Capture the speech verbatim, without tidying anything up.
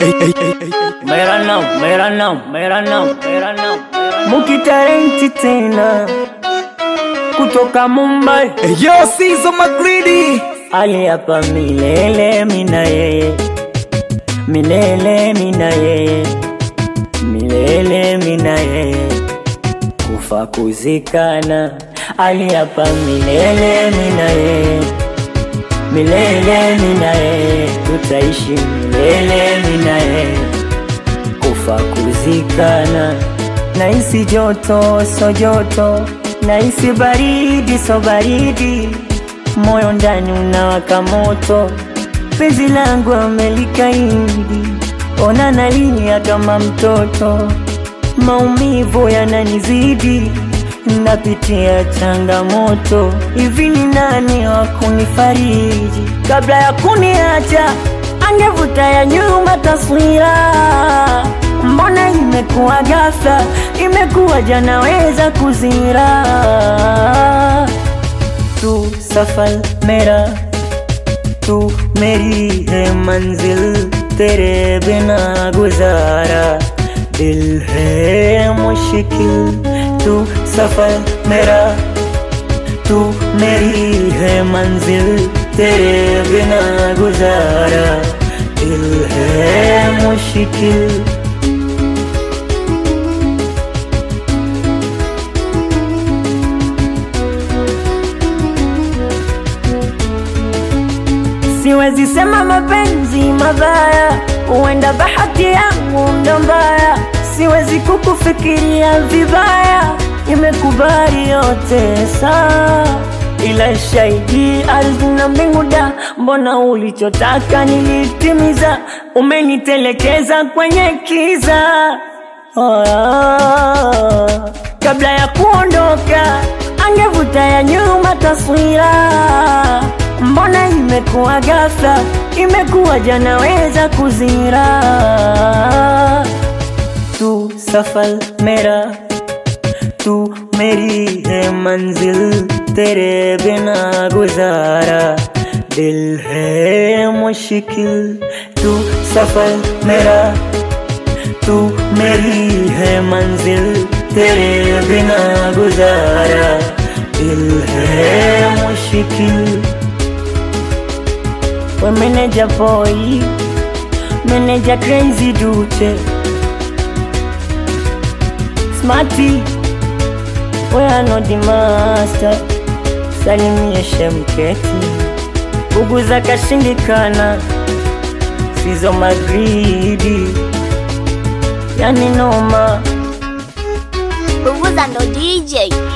Mera naam, mera naam, mera naam, mera naam. Mukitarenti tena kutoka Mumbai. Yo, Sizo Magridi Ali hapa milele mina yeye, milele mina yeye, milele mina yeye, kufa kuzikana. Ali hapa milele mina yeye, milele mina yeye, tutaishi milele mina yeye, kufa kuzikana. Naisi joto so joto, naisi baridi so baridi, moyo ndani unawaka moto, penzi langu amelikaidi, ona nalia kama mtoto, maumivu yananizidi, napitia changamoto. Hivi ni nani wa kunifariji? Kabla ya kuniacha angevuta ya nyuma taswira. Mbona imekuwa ghafla, imekuwa jana weza kuzira. Tu safar mera, tu meri hai manzil, tere bina guzara dil hai mushkil. Tu safar mera, tu meri hai manzil, tere bina guzara dil hai mushkil. Siwezi sema mapenzi mabaya, uenda bahati yangu ndo mbaya. Siwezi kukufikiria vibaya, imekubali yote saa, ila shahidi ardhi na mbingu da. Mbona ulichotaka nilitimiza, umenitelekeza kwenye kiza. Oh, kabla ya kuondoka angevuta ya nyuma taswira. Mbona imekuwa ghafla, imekuwa jana weza kuzira. Tu safar mera, tu meri hai manzil, tere bina guzara dil hai mushkil. Tu safar mera, tu meri hai manzil, tere bina guzara dil hai mushkil. We manager boy, manager crazy dude, Smarty, we are not the master. Salimia Shemketi, buguza kashindikana. Sizo Magridi, yani noma. Buguza ndo D J.